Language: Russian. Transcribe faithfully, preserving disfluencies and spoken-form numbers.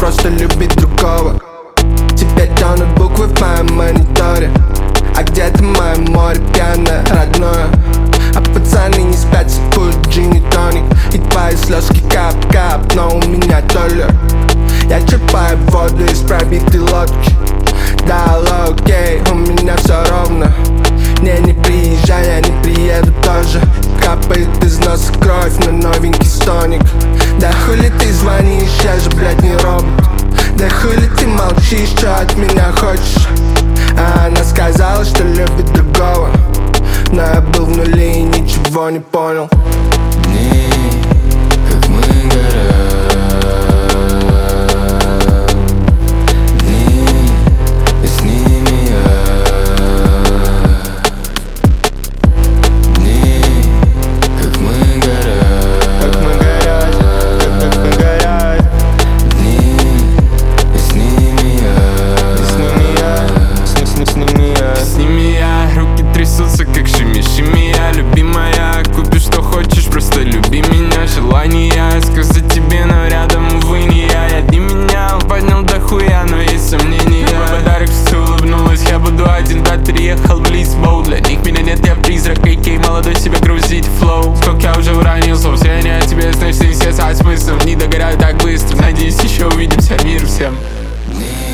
просто любить другого. Теперь тянут буквы в моем мониторе, а где-то мое море пьяное, родное. А пацаны не спят, сипуют джин и тоник, и твои слезки кап-кап, но у меня толер. Я черпаю воду из пробитой лодки. Да, алло, окей, у меня все ровно. Не, не приезжай, я не приеду тоже. Капает из носа кровь на новенький стоник. Да хули ты звонишь, я же, блядь, не робот. Да хули ты молчишь, что от меня хочешь? А она сказала, что любит другого, но я был в нуле и ничего не понял. Дни, как мы горят, дни, и с ними я. Дни, как мы горят, Как мы горят, как, как мы горят. дни, и с ними я. С ними я, с, с, с ними я. С ними я, руки трясутся, как шими-шими я. Любимая, купи что хочешь, просто люби меня. Желание сказать тебе, но рядом, увы, не я. Я не менял, поднял дохуя, но есть сомнения. Мой подарок все улыбнулась, я буду один, да, переехал в Лисбоу. Для них меня нет, я призрак, эй-кей, молодой себя грузить флоу. Сколько я уже уронил слов, все не о тебе, знаешь, все не с смыслом. Не догораю так быстро, надеюсь, еще увидимся, мир всем. Дни,